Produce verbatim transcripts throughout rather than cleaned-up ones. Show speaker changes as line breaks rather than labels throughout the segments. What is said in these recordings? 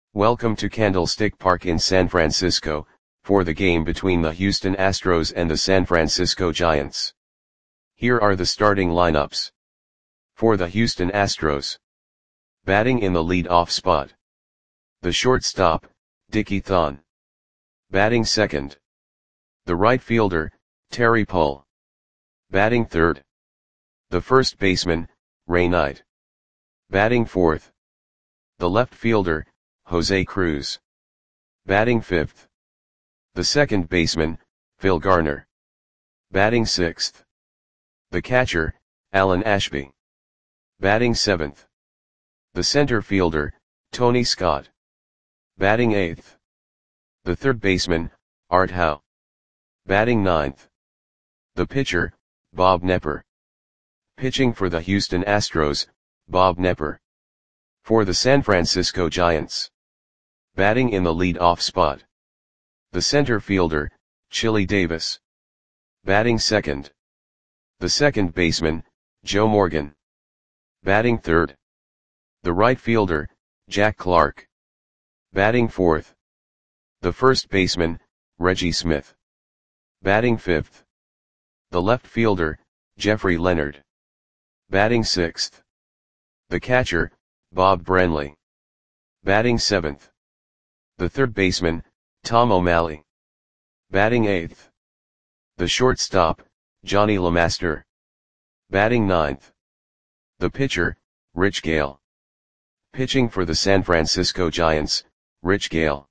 Welcome to Candlestick Park in San Francisco, for the game between the Houston Astros and the San Francisco Giants. Here are the starting lineups. For the Houston Astros. Batting in the lead-off spot. The shortstop, Dickie Thon. Batting second. The right fielder, Terry Pull. Batting third. The first baseman, Ray Knight. Batting fourth. The left fielder, Jose Cruz. Batting fifth. The second baseman, Phil Garner. Batting sixth. The catcher, Alan Ashby. Batting seventh. The center fielder, Tony Scott. Batting eighth. The third baseman, Art Howe. Batting ninth. The pitcher, Bob Knepper. Pitching for the Houston Astros, Bob Knepper. For the San Francisco Giants. Batting in the lead-off spot. The center fielder, Chili Davis. Batting second. The second baseman, Joe Morgan. Batting third. The right fielder, Jack Clark. Batting fourth. The first baseman, Reggie Smith. Batting fifth. The left fielder, Jeffrey Leonard. Batting sixth. The catcher, Bob Brenly. Batting seventh. The third baseman, Tom O'Malley. Batting eighth. The shortstop, Johnny LeMaster. Batting ninth. The pitcher, Rich Gale. Pitching for the San Francisco Giants, Rich Gale.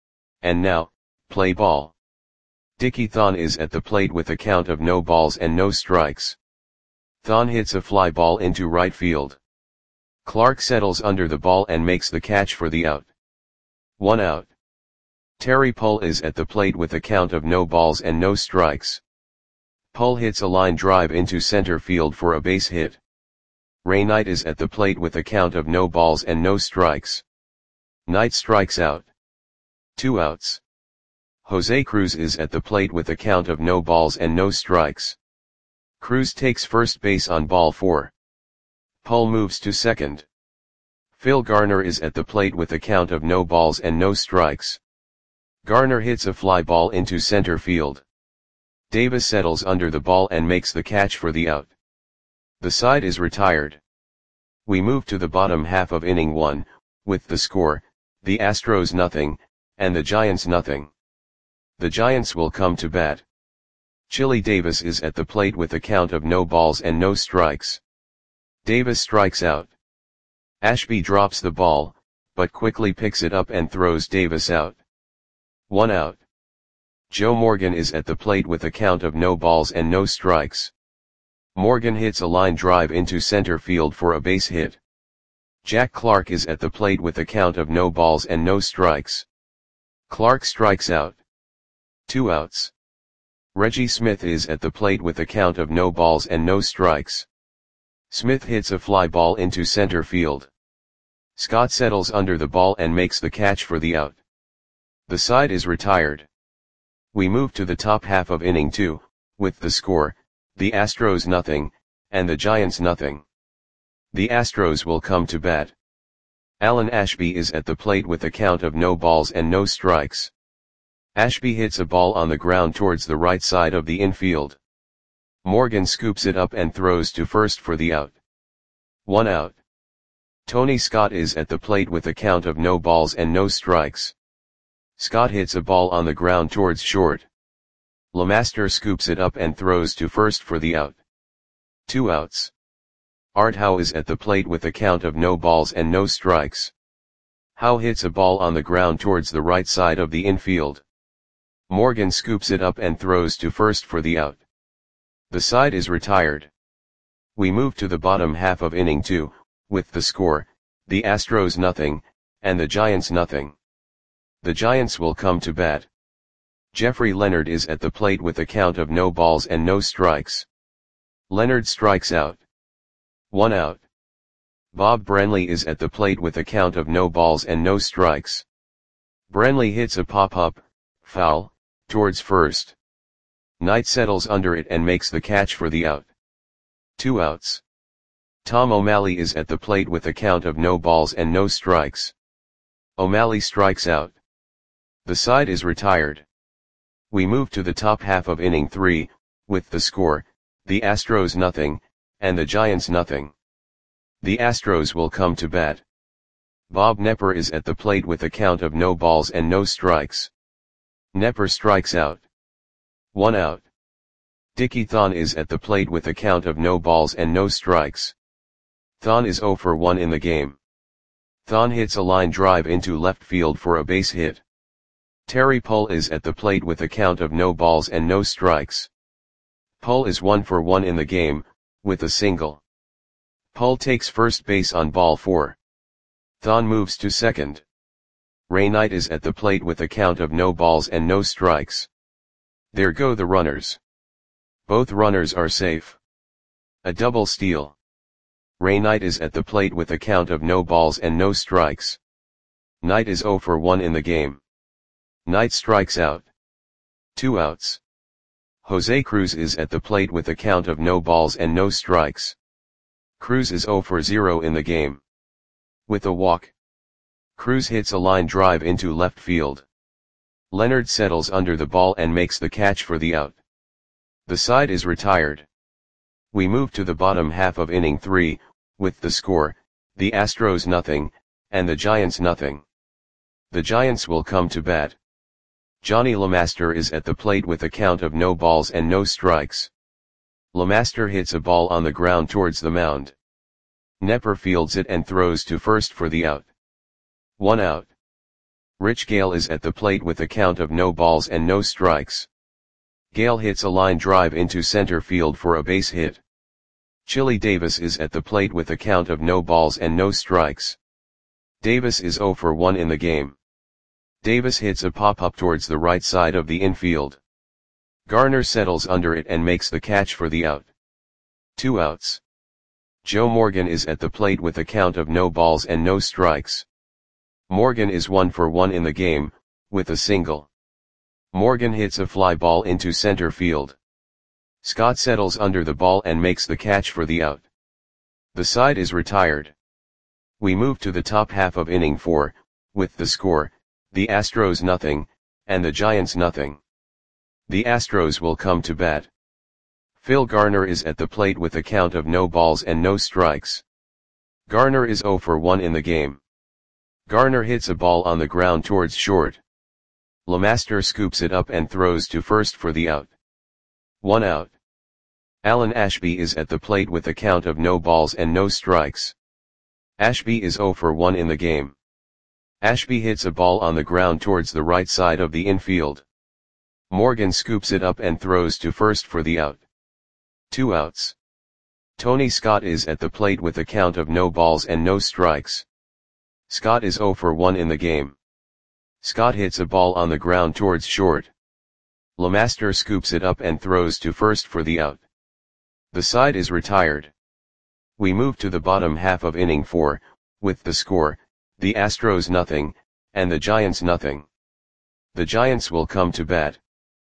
And now, play ball. Dickie Thon is at the plate with a count of no balls and no strikes. Thon hits a fly ball into right field. Clark settles under the ball and makes the catch for the out. One out. Terry Pull is at the plate with a count of no balls and no strikes. Pull hits a line drive into center field for a base hit. Ray Knight is at the plate with a count of no balls and no strikes. Knight strikes out. Two outs. Jose Cruz is at the plate with a count of no balls and no strikes. Cruz takes first base on ball four. Pull moves to second. Phil Garner is at the plate with a count of no balls and no strikes. Garner hits a fly ball into center field. Davis settles under the ball and makes the catch for the out. The side is retired. We move to the bottom half of inning one, with the score, the Astros nothing, and the Giants nothing. The Giants will come to bat. Chili Davis is at the plate with a count of no balls and no strikes. Davis strikes out. Ashby drops the ball, but quickly picks it up and throws Davis out. One out. Joe Morgan is at the plate with a count of no balls and no strikes. Morgan hits a line drive into center field for a base hit. Jack Clark is at the plate with a count of no balls and no strikes. Clark strikes out. Two outs. Reggie Smith is at the plate with a count of no balls and no strikes. Smith hits a fly ball into center field. Scott settles under the ball and makes the catch for the out. The side is retired. We move to the top half of inning two, with the score, the Astros nothing, and the Giants nothing. The Astros will come to bat. Alan Ashby is at the plate with a count of no balls and no strikes. Ashby hits a ball on the ground towards the right side of the infield. Morgan scoops it up and throws to first for the out. One out. Tony Scott is at the plate with a count of no balls and no strikes. Scott hits a ball on the ground towards short. LeMaster scoops it up and throws to first for the out. Two outs. Art Howe is at the plate with a count of no balls and no strikes. Howe hits a ball on the ground towards the right side of the infield. Morgan scoops it up and throws to first for the out. The side is retired. We move to the bottom half of inning two, with the score, the Astros nothing, and the Giants nothing. The Giants will come to bat. Jeffrey Leonard is at the plate with a count of no balls and no strikes. Leonard strikes out. One out. Bob Brenly is at the plate with a count of no balls and no strikes. Brenly hits a pop-up, foul, towards first. Knight settles under it and makes the catch for the out. Two outs. Tom O'Malley is at the plate with a count of no balls and no strikes. O'Malley strikes out. The side is retired. We move to the top half of inning three, with the score, the Astros nothing, and the Giants nothing. The Astros will come to bat. Bob Knepper is at the plate with a count of no balls and no strikes. Knepper strikes out. One out. Dickie Thon is at the plate with a count of no balls and no strikes. Thon is oh for one in the game. Thon hits a line drive into left field for a base hit. Terry Pull is at the plate with a count of no balls and no strikes. Pull is one for one in the game, with a single. Pull takes first base on ball four. Thon moves to second. Ray Knight is at the plate with a count of no balls and no strikes. There go the runners. Both runners are safe. A double steal. Ray Knight is at the plate with a count of no balls and no strikes. Knight is oh for one in the game. Knight strikes out. Two outs. Jose Cruz is at the plate with a count of no balls and no strikes. Cruz is oh for zero in the game. With a walk. Cruz hits a line drive into left field. Leonard settles under the ball and makes the catch for the out. The side is retired. We move to the bottom half of inning three, with the score, the Astros nothing, and the Giants nothing. The Giants will come to bat. Johnny LeMaster is at the plate with a count of no balls and no strikes. LeMaster hits a ball on the ground towards the mound. Knepper fields it and throws to first for the out. One out. Rich Gale is at the plate with a count of no balls and no strikes. Gale hits a line drive into center field for a base hit. Chili Davis is at the plate with a count of no balls and no strikes. Davis is oh for one in the game. Davis hits a pop-up towards the right side of the infield. Garner settles under it and makes the catch for the out. Two outs. Joe Morgan is at the plate with a count of no balls and no strikes. Morgan is one for one in the game, with a single. Morgan hits a fly ball into center field. Scott settles under the ball and makes the catch for the out. The side is retired. We move to the top half of inning four, with the score, the Astros nothing, and the Giants nothing. The Astros will come to bat. Phil Garner is at the plate with a count of no balls and no strikes. Garner is oh for one in the game. Garner hits a ball on the ground towards short. LeMaster scoops it up and throws to first for the out. One out. Alan Ashby is at the plate with a count of no balls and no strikes. Ashby is oh for one in the game. Ashby hits a ball on the ground towards the right side of the infield. Morgan scoops it up and throws to first for the out. Two outs. Tony Scott is at the plate with a count of no balls and no strikes. Scott is oh for one in the game. Scott hits a ball on the ground towards short. LeMaster scoops it up and throws to first for the out. The side is retired. We move to the bottom half of inning four, with the score, the Astros nothing, and the Giants nothing. The Giants will come to bat.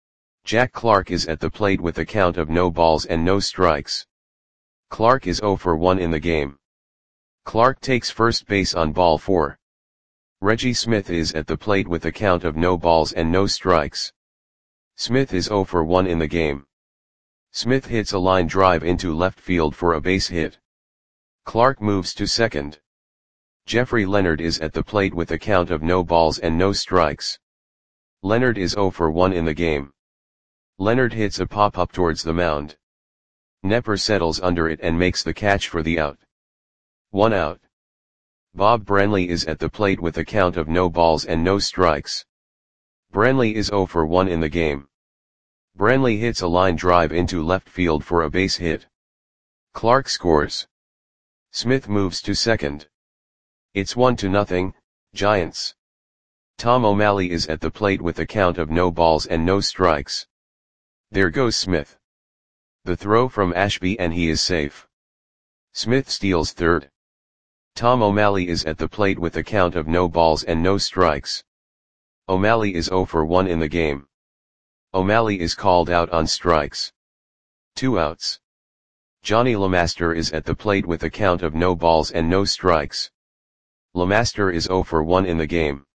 Jack Clark is at the plate with a count of no balls and no strikes. Clark is oh for one in the game. Clark takes first base on ball four. Reggie Smith is at the plate with a count of no balls and no strikes. Smith is oh for one in the game. Smith hits a line drive into left field for a base hit. Clark moves to second. Jeffrey Leonard is at the plate with a count of no balls and no strikes. Leonard is oh for one in the game. Leonard hits a pop-up towards the mound. Knepper settles under it and makes the catch for the out. One out. Bob Branley is at the plate with a count of no balls and no strikes. Branley is oh for one in the game. Branley hits a line drive into left field for a base hit. Clark scores. Smith moves to second. It's one to nothing, Giants. Tom O'Malley is at the plate with a count of no balls and no strikes. There goes Smith. The throw from Ashby and he is safe. Smith steals third. Tom O'Malley is at the plate with a count of no balls and no strikes. O'Malley is oh for one in the game. O'Malley is called out on strikes. Two outs. Johnny LeMaster is at the plate with a count of no balls and no strikes. LeMaster is oh for one in the game.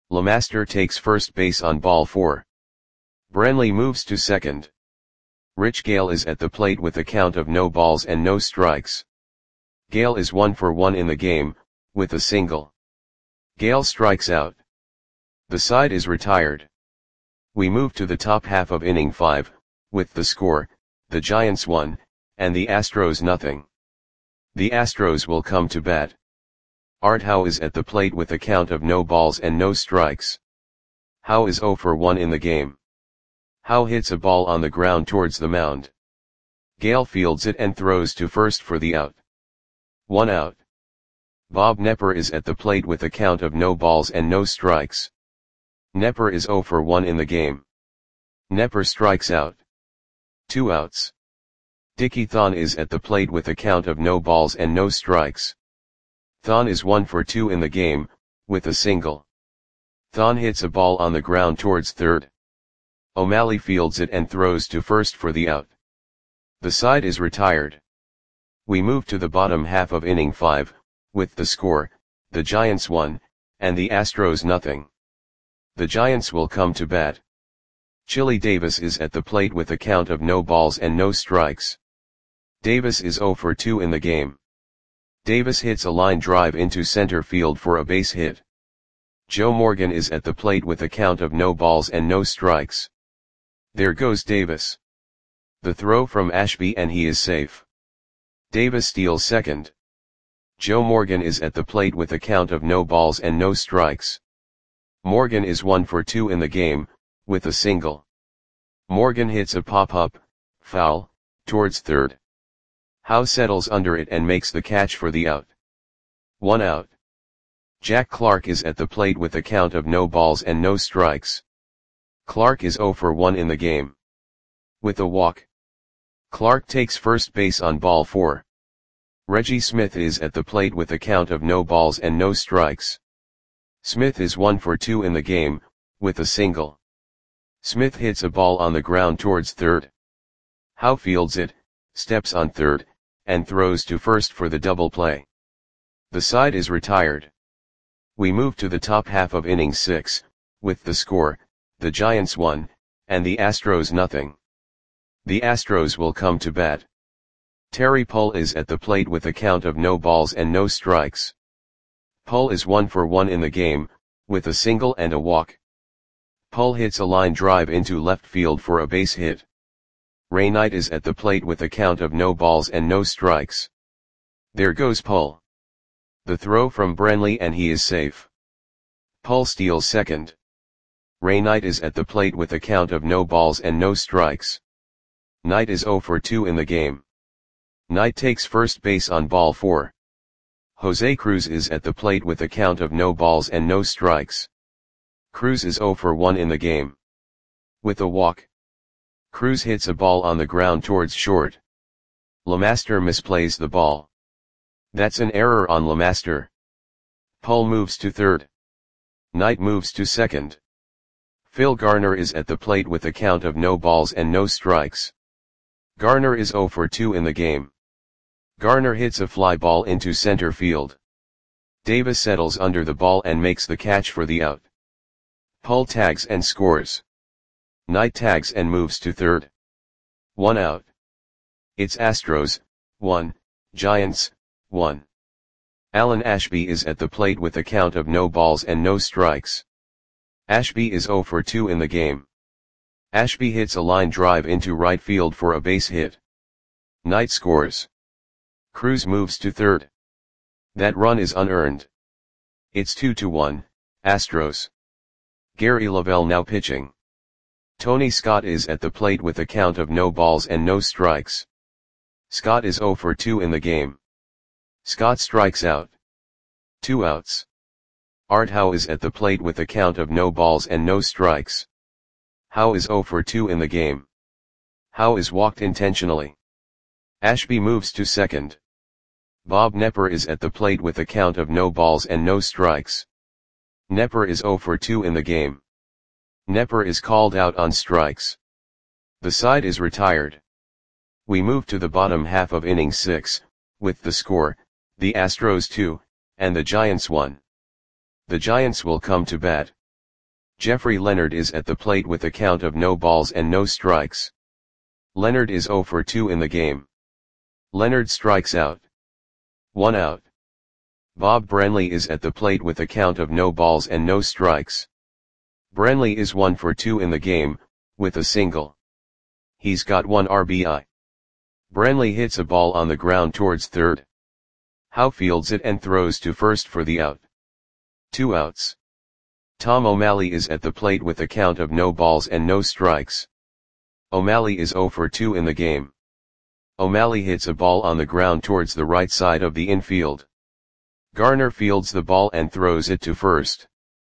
LeMaster takes first base on ball four. Brenly moves to second. Rich Gale is at the plate with a count of no balls and no strikes. Gale is one for one in the game, with a single. Gale strikes out. The side is retired. We move to the top half of inning five, with the score, the Giants one, and the Astros nothing. The Astros will come to bat. Art Howe is at the plate with a count of no balls and no strikes. Howe is oh for one in the game. Howe hits a ball on the ground towards the mound. Gale fields it and throws to first for the out. One out. Bob Knepper is at the plate with a count of no balls and no strikes. Knepper is oh for one in the game. Knepper strikes out. Two outs. Dickie Thon is at the plate with a count of no balls and no strikes. Thon is one for two in the game, with a single. Thon hits a ball on the ground towards third. O'Malley fields it and throws to first for the out. The side is retired. We move to the bottom half of inning five, with the score, the Giants one, and the Astros nothing. The Giants will come to bat. Chili Davis is at the plate with a count of no balls and no strikes. Davis is oh for two in the game. Davis hits a line drive into center field for a base hit. Joe Morgan is at the plate with a count of no balls and no strikes. There goes Davis. The throw from Ashby and he is safe. Davis steals second. Joe Morgan is at the plate with a count of no balls and no strikes. Morgan is one for two in the game, with a single. Morgan hits a pop-up, foul, towards third. Howe settles under it and makes the catch for the out. One out. Jack Clark is at the plate with a count of no balls and no strikes. Clark is oh for one in the game. With a walk. Clark takes first base on ball four. Reggie Smith is at the plate with a count of no balls and no strikes. Smith is one for two in the game, with a single. Smith hits a ball on the ground towards third. Howe fields it, steps on third, and throws to first for the double play. The side is retired. We move to the top half of inning six, with the score, the Giants one, and the Astros nothing. The Astros will come to bat. Terry Pull is at the plate with a count of no balls and no strikes. Pull is one for one in the game, with a single and a walk. Pull hits a line drive into left field for a base hit. Ray Knight is at the plate with a count of no balls and no strikes. There goes Pull. The throw from Brenly and he is safe. Pull steals second. Ray Knight is at the plate with a count of no balls and no strikes. Knight is oh for two in the game. Knight takes first base on ball four. Jose Cruz is at the plate with a count of no balls and no strikes. Cruz is oh for one in the game. With a walk. Cruz hits a ball on the ground towards short. LeMaster misplays the ball. That's an error on LeMaster. Pull moves to third. Knight moves to second. Phil Garner is at the plate with a count of no balls and no strikes. Garner is oh for two in the game. Garner hits a fly ball into center field. Davis settles under the ball and makes the catch for the out. Pull tags and scores. Knight tags and moves to third. One out. It's Astros, one, Giants, one. Alan Ashby is at the plate with a count of no balls and no strikes. Ashby is oh for two in the game. Ashby hits a line drive into right field for a base hit. Knight scores. Cruz moves to third. That run is unearned. It's two to one, Astros. Gary Lavelle now pitching. Tony Scott is at the plate with a count of no balls and no strikes. Scott is oh for two in the game. Scott strikes out. Two outs. Art Howe is at the plate with a count of no balls and no strikes. Howe is oh for two in the game. Howe is walked intentionally. Ashby moves to second. Bob Knepper is at the plate with a count of no balls and no strikes. Knepper is oh for two in the game. Knepper is called out on strikes. The side is retired. We move to the bottom half of inning six, with the score, the Astros two, and the Giants one. The Giants will come to bat. Jeffrey Leonard is at the plate with a count of no balls and no strikes. Leonard is zero for two in the game. Leonard strikes out. One out. Bob Branley is at the plate with a count of no balls and no strikes. Branley is one for two in the game, with a single. He's got one R B I. Branley hits a ball on the ground towards third. Howe fields it and throws to first for the out. Two outs. Tom O'Malley is at the plate with a count of no balls and no strikes. O'Malley is zero for two in the game. O'Malley hits a ball on the ground towards the right side of the infield. Garner fields the ball and throws it to first.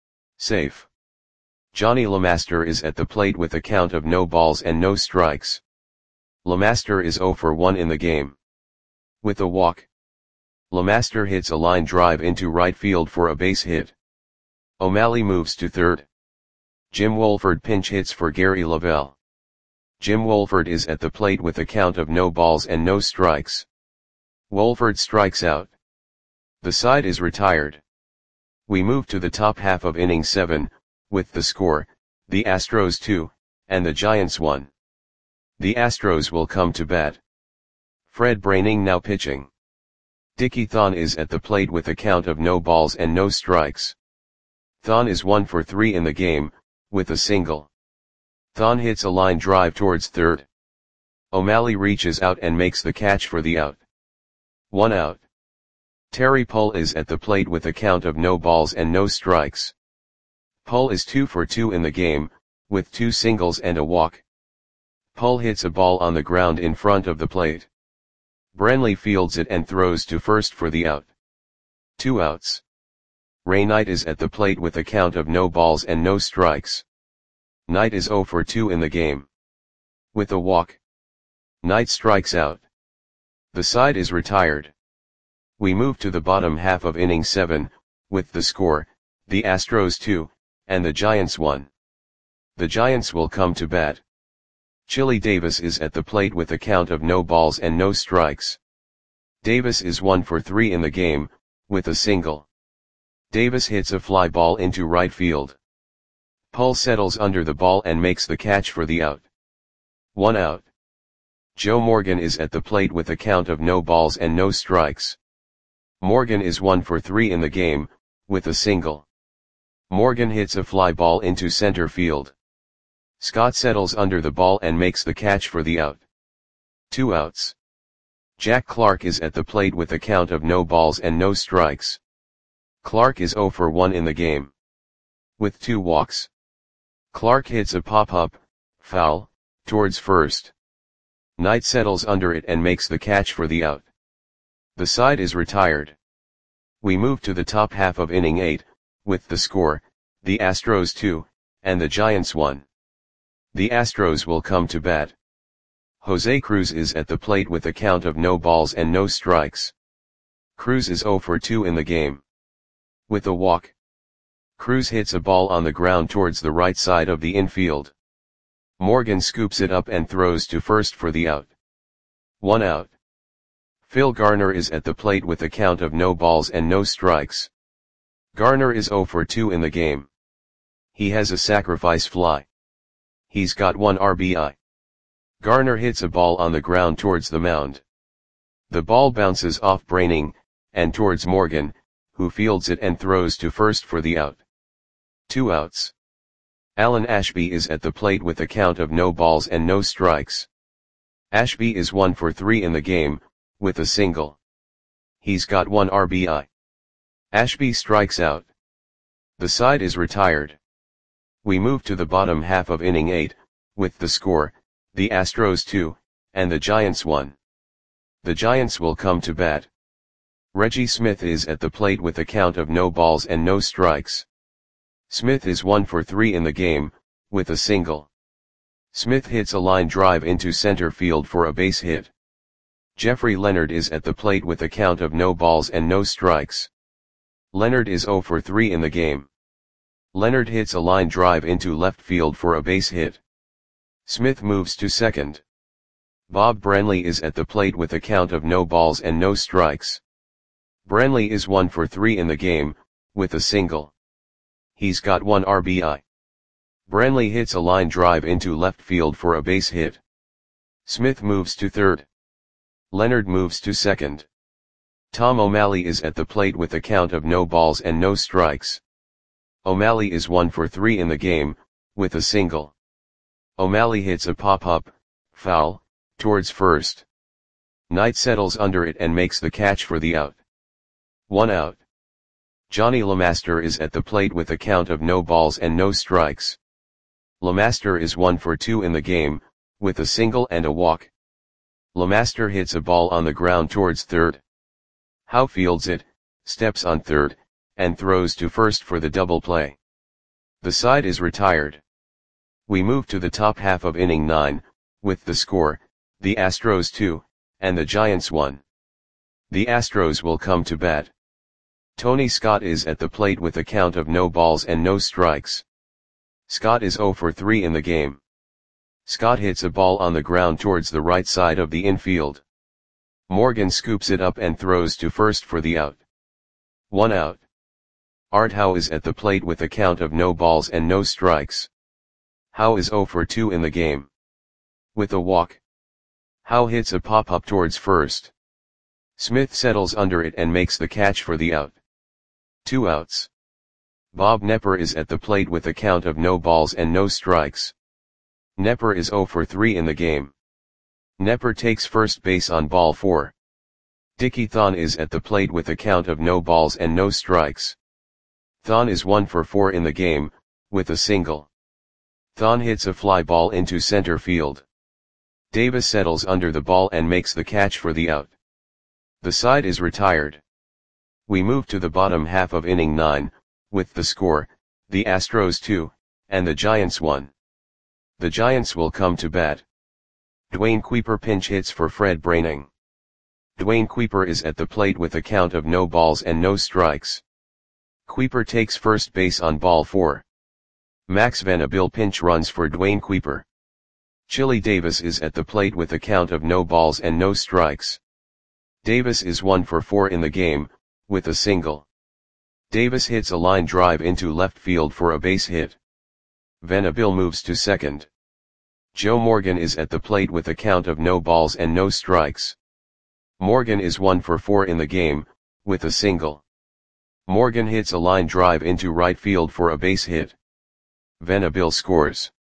Safe. Johnny LeMaster is at the plate with a count of no balls and no strikes. LeMaster is zero for one in the game. With a walk. LeMaster hits a line drive into right field for a base hit. O'Malley moves to third. Jim Wolford pinch hits for Gary Lavelle. Jim Wolford is at the plate with a count of no balls and no strikes. Wolford strikes out. The side is retired. We move to the top half of inning seven, with the score, the Astros two, and the Giants one. The Astros will come to bat. Fred Braining now pitching. Dickie Thon is at the plate with a count of no balls and no strikes. Thon is one for three in the game, with a single. Thon hits a line drive towards third. O'Malley reaches out and makes the catch for the out. One out. Terry Pull is at the plate with a count of no balls and no strikes. Pull is two for two in the game, with two singles and a walk. Pull hits a ball on the ground in front of the plate. Branley fields it and throws to first for the out. Two outs. Ray Knight is at the plate with a count of no balls and no strikes. Knight is zero for two in the game. With a walk. Knight strikes out. The side is retired. We move to the bottom half of inning seven, with the score, the Astros two, and the Giants one. The Giants will come to bat. Chili Davis is at the plate with a count of no balls and no strikes. Davis is one for three in the game, with a single. Davis hits a fly ball into right field. Pull settles under the ball and makes the catch for the out. One out. Joe Morgan is at the plate with a count of no balls and no strikes. Morgan is one for three in the game, with a single. Morgan hits a fly ball into center field. Scott settles under the ball and makes the catch for the out. Two outs. Jack Clark is at the plate with a count of no balls and no strikes. Clark is zero for one in the game. With two walks. Clark hits a pop-up, foul, towards first. Knight settles under it and makes the catch for the out. The side is retired. We move to the top half of inning eight, with the score, the Astros two, and the Giants one. The Astros will come to bat. Jose Cruz is at the plate with a count of no balls and no strikes. Cruz is zero for two in the game. With a walk. Cruz hits a ball on the ground towards the right side of the infield. Morgan scoops it up and throws to first for the out. One out. Phil Garner is at the plate with a count of no balls and no strikes. Garner is zero for two in the game. He has a sacrifice fly. He's got one R B I. Garner hits a ball on the ground towards the mound. The ball bounces off Braining, and towards Morgan, who fields it and throws to first for the out. Two outs. Alan Ashby is at the plate with a count of no balls and no strikes. Ashby is one for three in the game, with a single. He's got one R B I. Ashby strikes out. The side is retired. We move to the bottom half of inning eight, with the score, the Astros two, and the Giants one. The Giants will come to bat. Reggie Smith is at the plate with a count of no balls and no strikes. Smith is one for three in the game, with a single. Smith hits a line drive into center field for a base hit. Jeffrey Leonard is at the plate with a count of no balls and no strikes. Leonard is zero for three in the game. Leonard hits a line drive into left field for a base hit. Smith moves to second. Bob Branley is at the plate with a count of no balls and no strikes. Branley is one for three in the game, with a single. He's got one R B I. Brantley hits a line drive into left field for a base hit. Smith moves to third. Leonard moves to second. Tom O'Malley is at the plate with a count of no balls and no strikes. O'Malley is one for three in the game, with a single. O'Malley hits a pop-up, foul, towards first. Knight settles under it and makes the catch for the out. One out. Johnny LeMaster is at the plate with a count of no balls and no strikes. LeMaster is one for two in the game, with a single and a walk. LeMaster hits a ball on the ground towards third. Howe fields it, steps on third, and throws to first for the double play. The side is retired. We move to the top half of inning nine, with the score, the Astros two, and the Giants one. The Astros will come to bat. Tony Scott is at the plate with a count of no balls and no strikes. Scott is zero for three in the game. Scott hits a ball on the ground towards the right side of the infield. Morgan scoops it up and throws to first for the out. One out. Art Howe is at the plate with a count of no balls and no strikes. Howe is zero for two in the game. With a walk. Howe hits a pop-up towards first. Smith settles under it and makes the catch for the out. Two outs. Bob Knepper is at the plate with a count of no balls and no strikes. Knepper is zero for three in the game. Knepper takes first base on ball four. Dickie Thon is at the plate with a count of no balls and no strikes. Thon is one for four in the game, with a single. Thon hits a fly ball into center field. Davis settles under the ball and makes the catch for the out. The side is retired. We move to the bottom half of inning nine, with the score, the Astros two, and the Giants one. The Giants will come to bat. Dwayne Kuiper pinch hits for Fred Braining. Dwayne Kuiper is at the plate with a count of no balls and no strikes. Kuiper takes first base on ball four. Max Vanderbilt pinch runs for Dwayne Kuiper. Chili Davis is at the plate with a count of no balls and no strikes. Davis is one for four in the game, with a single. Davis hits a line drive into left field for a base hit. Vanderbilt moves to second. Joe Morgan is at the plate with a count of no balls and no strikes. Morgan is one for four in the game, with a single. Morgan hits a line drive into right field for a base hit. Vanderbilt scores.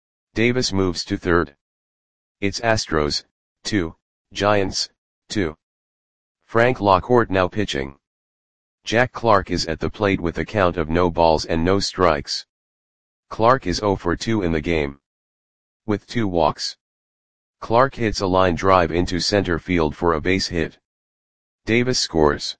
Davis moves to third. It's Astros, two, Giants, two. Frank Lockhart now pitching. Jack Clark is at the plate with a count of no balls and no strikes. Clark is zero for two in the game. With two walks. Clark hits a line drive into center field for a base hit. Davis scores.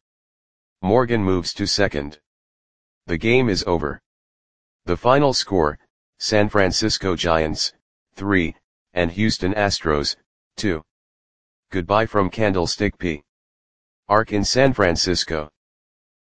Morgan moves to second. The game is over. The final score, San Francisco Giants, three, and Houston Astros, two. Goodbye from Candlestick P. Arc in San Francisco.